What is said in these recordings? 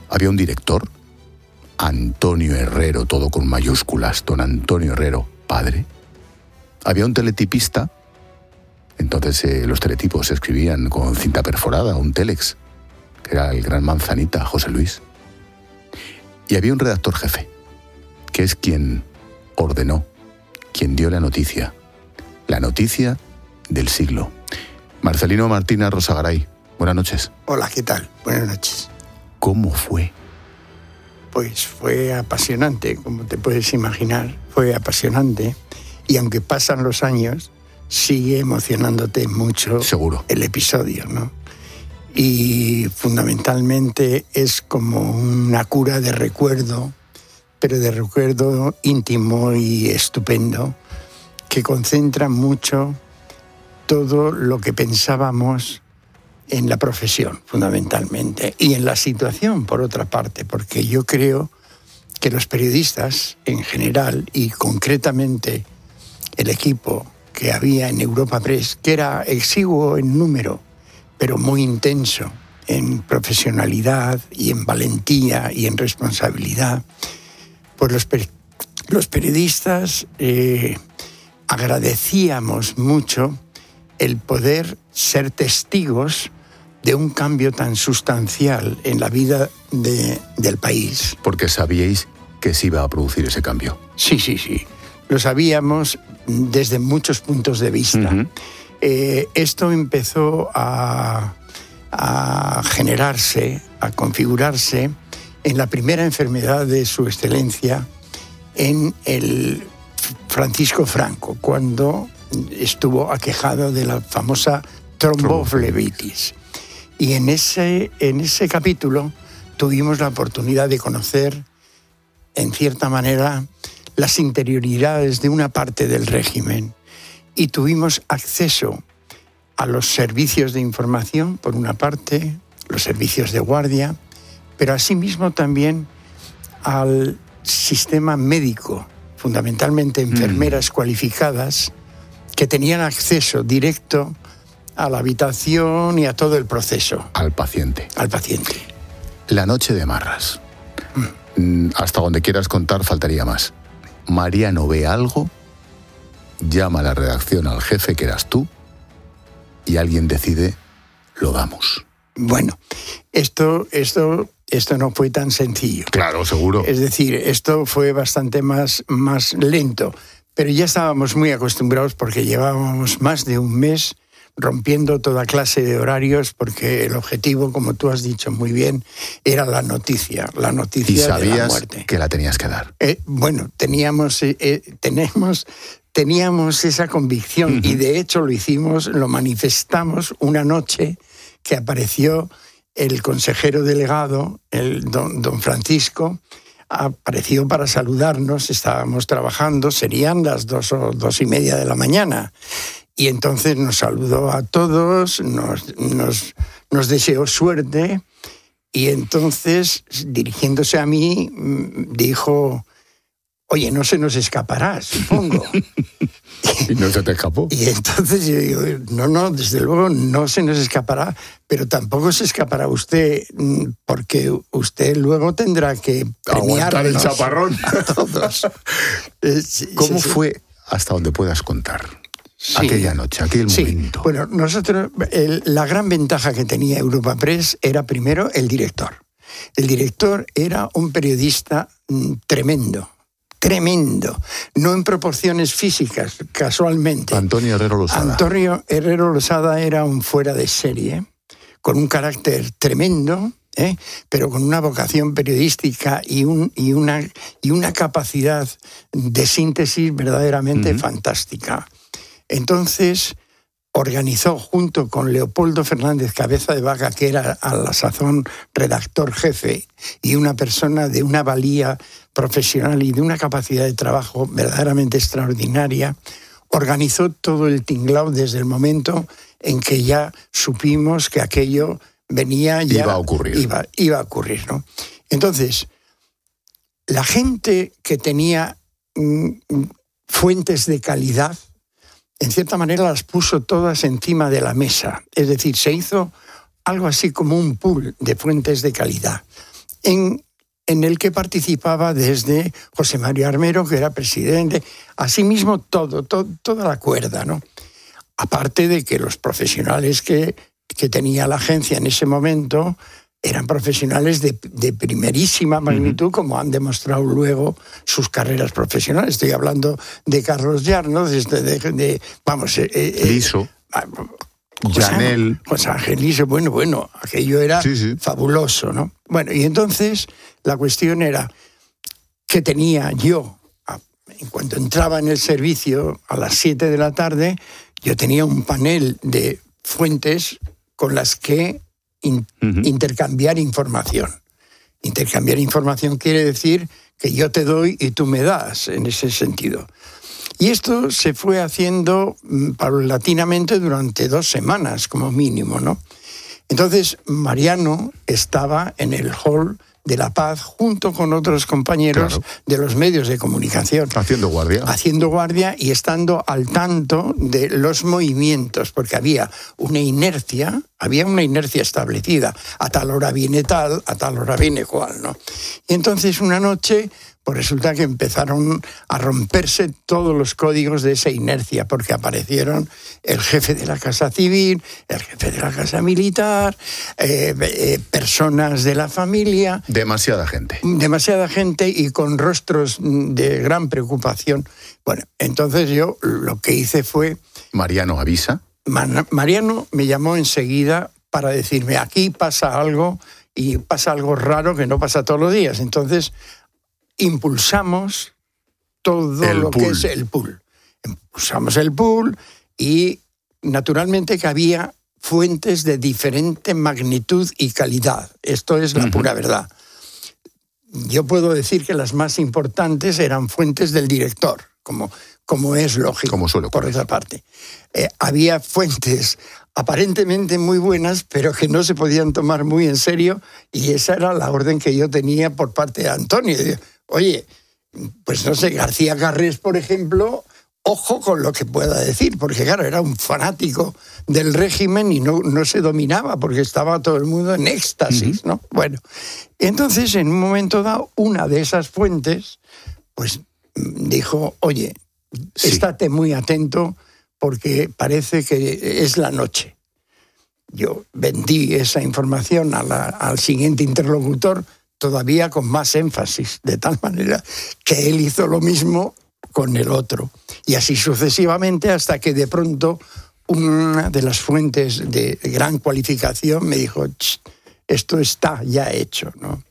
Había un director, Antonio Herrero, todo con mayúsculas, don Antonio Herrero, padre. Había un teletipista, entonces los teletipos se escribían con cinta perforada, un telex, que era el gran Manzanita, José Luis. Y había un redactor jefe, que es quien ordenó, quien dio la noticia del siglo. Marcelino Martínez Rosagaray, buenas noches. Hola, ¿qué tal? Buenas noches. ¿Cómo fue? Pues fue apasionante, como te puedes imaginar, fue apasionante. Y aunque pasan los años, sigue emocionándote mucho. Seguro. El episodio, ¿no? Y fundamentalmente es como una cura de recuerdo, pero de recuerdo íntimo y estupendo, que concentra mucho todo lo que pensábamos en la profesión, fundamentalmente, y en la situación, por otra parte, porque yo creo que los periodistas en general, y concretamente el equipo que había en Europa Press, que era exiguo en número, pero muy intenso en profesionalidad y en valentía y en responsabilidad, pues los periodistas agradecíamos mucho el poder ser testigos de un cambio tan sustancial en la vida del país. Porque sabíais que se iba a producir ese cambio. Sí. Lo sabíamos desde muchos puntos de vista. Uh-huh. Esto empezó a generarse, a configurarse en la primera enfermedad de su excelencia, en el Francisco Franco, cuando estuvo aquejado de la famosa tromboflebitis. Y en ese capítulo tuvimos la oportunidad de conocer, en cierta manera, las interioridades de una parte del régimen. Y tuvimos acceso a los servicios de información, por una parte, los servicios de guardia, pero asimismo también al sistema médico, fundamentalmente enfermeras cualificadas, que tenían acceso directo a la habitación y a todo el proceso. Al paciente. La noche de Marras. Hasta donde quieras contar faltaría más. Mariano ve algo, llama a la redacción al jefe, que eras tú, y alguien decide, lo damos. Bueno, esto no fue tan sencillo. Claro, seguro. Es decir, esto fue bastante más lento, pero ya estábamos muy acostumbrados porque llevábamos más de un mes rompiendo toda clase de horarios, porque el objetivo, como tú has dicho muy bien, era la noticia de la muerte. ¿Y sabías que la tenías que dar? Bueno, teníamos esa convicción. Uh-huh. Y de hecho lo manifestamos una noche que apareció el consejero delegado, el don Francisco, apareció para saludarnos, estábamos trabajando, serían las 2 o 2:30 de la mañana. Y entonces nos saludó a todos, nos deseó suerte, y entonces, dirigiéndose a mí, dijo: oye, no se nos escapará, supongo. ¿Y no se te escapó? Y entonces yo digo: no, desde luego no se nos escapará, pero tampoco se escapará usted, porque usted luego tendrá que aguantar el chaparrón a todos. ¿Cómo fue, hasta donde puedas contar? Sí. Aquella noche, aquel momento. Bueno, nosotros, la gran ventaja que tenía Europa Press era, primero, el director. El director era un periodista tremendo, no en proporciones físicas, casualmente. Antonio Herrero Losada. Antonio Herrero Losada era un fuera de serie, con un carácter tremendo, pero con una vocación periodística y una capacidad de síntesis verdaderamente fantástica. Entonces organizó, junto con Leopoldo Fernández Cabeza de Vaca, que era a la sazón redactor jefe y una persona de una valía profesional y de una capacidad de trabajo verdaderamente extraordinaria, organizó todo el tinglao desde el momento en que ya supimos que aquello venía, ya iba a ocurrir. Iba a ocurrir, ¿no? Entonces, la gente que tenía fuentes de calidad, en cierta manera las puso todas encima de la mesa. Es decir, se hizo algo así como un pool de fuentes de calidad. en el que participaba desde José María Armero, que era presidente, asimismo toda la cuerda, ¿no? Aparte de que los profesionales que tenía la agencia en ese momento eran profesionales de primerísima magnitud, como han demostrado luego sus carreras profesionales. Estoy hablando de Carlos Yarno, Liso, Janel, José Ángel Liso, bueno, aquello era fabuloso, ¿no? Bueno, y entonces la cuestión era que tenía yo, en cuanto entraba en el servicio a las 7 de la tarde, yo tenía un panel de fuentes con las que intercambiar información. Intercambiar información quiere decir que yo te doy y tú me das, en ese sentido. Y esto se fue haciendo paulatinamente durante 2 semanas, como mínimo, ¿no? Entonces, Mariano estaba en el hall de La Paz junto con otros compañeros de los medios de comunicación. Haciendo guardia y estando al tanto de los movimientos, porque había una inercia establecida. A tal hora viene tal, a tal hora viene cual, ¿no? Y entonces una noche, pues resulta que empezaron a romperse todos los códigos de esa inercia, porque aparecieron el jefe de la Casa Civil, el jefe de la Casa Militar, personas de la familia. Demasiada gente Y con rostros de gran preocupación. Bueno, entonces yo lo que hice fue... Mariano avisa. Mariano me llamó enseguida para decirme, aquí pasa algo, y pasa algo raro que no pasa todos los días. Entonces impulsamos todo lo que es el pool. Impulsamos el pool y naturalmente que había fuentes de diferente magnitud y calidad. Esto es la pura verdad. Yo puedo decir que las más importantes eran fuentes del director, como es lógico, como suele ocurrir. Por otra parte. Había fuentes aparentemente muy buenas, pero que no se podían tomar muy en serio, y esa era la orden que yo tenía por parte de Antonio. Oye, pues no sé, García Carrés, por ejemplo, ojo con lo que pueda decir, porque claro, era un fanático del régimen y no se dominaba, porque estaba todo el mundo en éxtasis, ¿no? Bueno, entonces en un momento dado, una de esas fuentes, pues dijo, oye, estate muy atento, porque parece que es la noche. Yo vendí esa información al siguiente interlocutor, todavía con más énfasis, de tal manera que él hizo lo mismo con el otro. Y así sucesivamente, hasta que de pronto una de las fuentes de gran cualificación me dijo, esto está ya hecho, ¿no?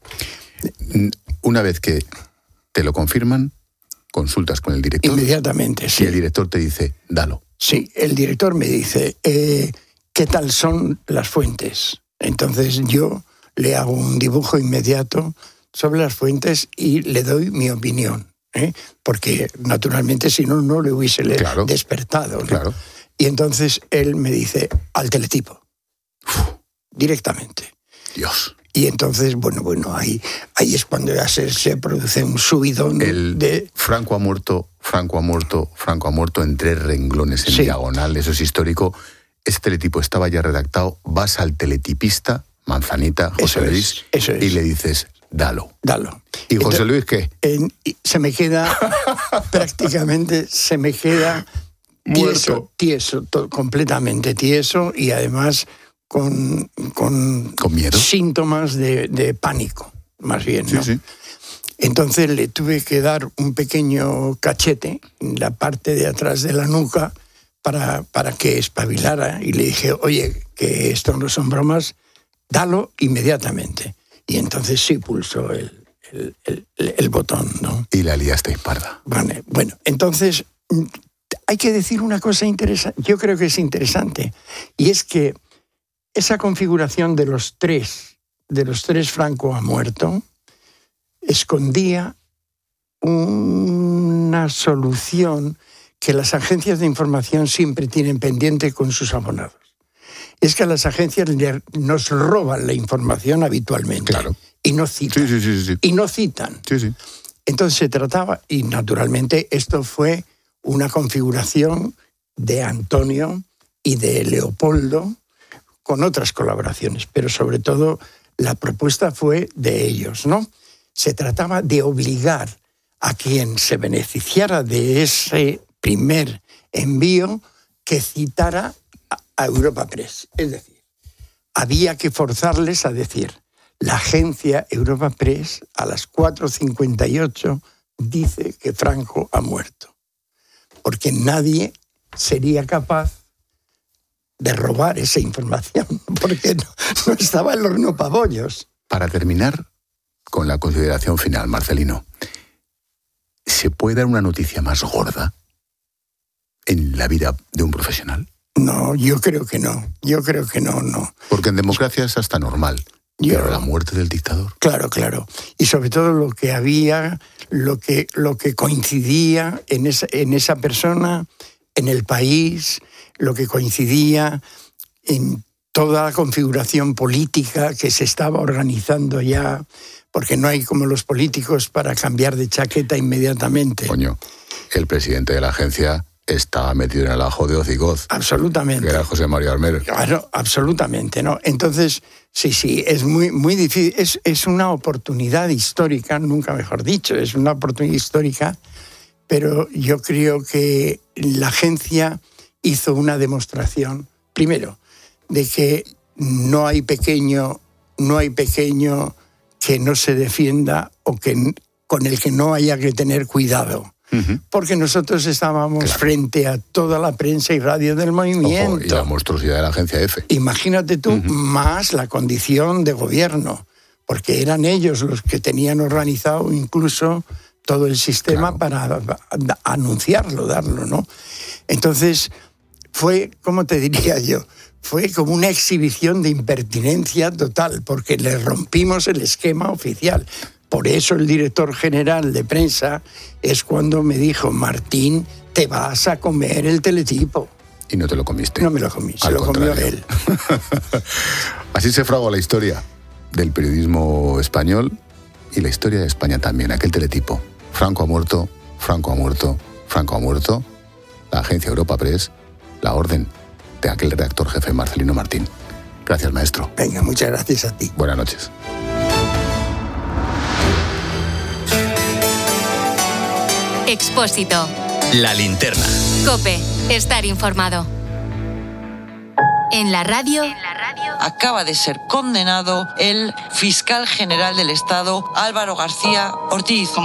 Una vez que te lo confirman, consultas con el director. Inmediatamente, sí. Y el director te dice, dalo. Sí, el director me dice, ¿qué tal son las fuentes? Entonces yo le hago un dibujo inmediato sobre las fuentes y le doy mi opinión, porque naturalmente si no le hubiese despertado, ¿no? Claro. Y entonces él me dice, al teletipo, directamente. Dios. Y entonces, bueno, ahí es cuando ya se produce un subidón de... Franco ha muerto en 3 renglones en diagonal, eso es histórico. Ese teletipo estaba ya redactado, vas al teletipista, Manzanita, José Luis, y le dices, dalo. ¿Y José Luis qué? Se me queda, prácticamente muerto. Tieso, completamente tieso, y además con miedo, síntomas de pánico, más bien, ¿no? Sí. Entonces le tuve que dar un pequeño cachete en la parte de atrás de la nuca para que espabilara, y le dije, oye, que esto no son bromas, dalo inmediatamente. Y entonces sí pulsó el botón, ¿no? Y la liasteis parda. Vale, bueno, entonces hay que decir una cosa interesante, yo creo que es interesante, y es que esa configuración de los tres Franco ha muerto, escondía una solución que las agencias de información siempre tienen pendiente con sus abonados. Es que a las agencias nos roban la información habitualmente. Claro. Y no citan. Sí. Y no citan. Sí. Entonces se trataba, y naturalmente esto fue una configuración de Antonio y de Leopoldo, con otras colaboraciones, pero sobre todo la propuesta fue de ellos, ¿no? Se trataba de obligar a quien se beneficiara de ese primer envío que citara a Europa Press. Es decir, había que forzarles a decir: la agencia Europa Press a las 4:58 dice que Franco ha muerto. Porque nadie sería capaz de robar esa información, porque no estaba el horno para bollos. Para terminar con la consideración final, Marcelino, ¿se puede dar una noticia más gorda en la vida de un profesional? No, yo creo que no. No. Porque en democracia es hasta normal. Pero la muerte del dictador. Claro. Y sobre todo lo que había, lo que coincidía en esa persona, en el país, lo que coincidía en toda la configuración política que se estaba organizando ya, porque no hay como los políticos para cambiar de chaqueta inmediatamente. Coño, el presidente de la agencia estaba metido en el ajo de Ocigoz. Absolutamente. Que era José María Armero. Claro, absolutamente, ¿no? Entonces, sí, es muy difícil. Es una oportunidad histórica, nunca mejor dicho, es una oportunidad histórica, pero yo creo que la agencia hizo una demostración, primero, de que no hay pequeño que no se defienda o que con el que no haya que tener cuidado. Porque nosotros estábamos frente a toda la prensa y radio del movimiento. Ojo, y la monstruosidad de la agencia EFE. Imagínate tú, más la condición de gobierno, porque eran ellos los que tenían organizado incluso todo el sistema para anunciarlo, darlo, ¿no? Entonces, fue, ¿cómo te diría yo? Fue como una exhibición de impertinencia total, porque le rompimos el esquema oficial. Por eso el director general de prensa es cuando me dijo: Martín, te vas a comer el teletipo. ¿Y no te lo comiste? No me lo comí, se lo comió él. Así se fragua la historia del periodismo español y la historia de España también, aquel teletipo. Franco ha muerto, Franco ha muerto, Franco ha muerto. La agencia Europa Press, la orden de aquel redactor jefe Marcelino Martín. Gracias, maestro. Venga, muchas gracias a ti. Buenas noches. Expósito. La linterna. COPE. Estar informado. En la radio. Acaba de ser condenado el fiscal general del Estado, Álvaro García Ortiz.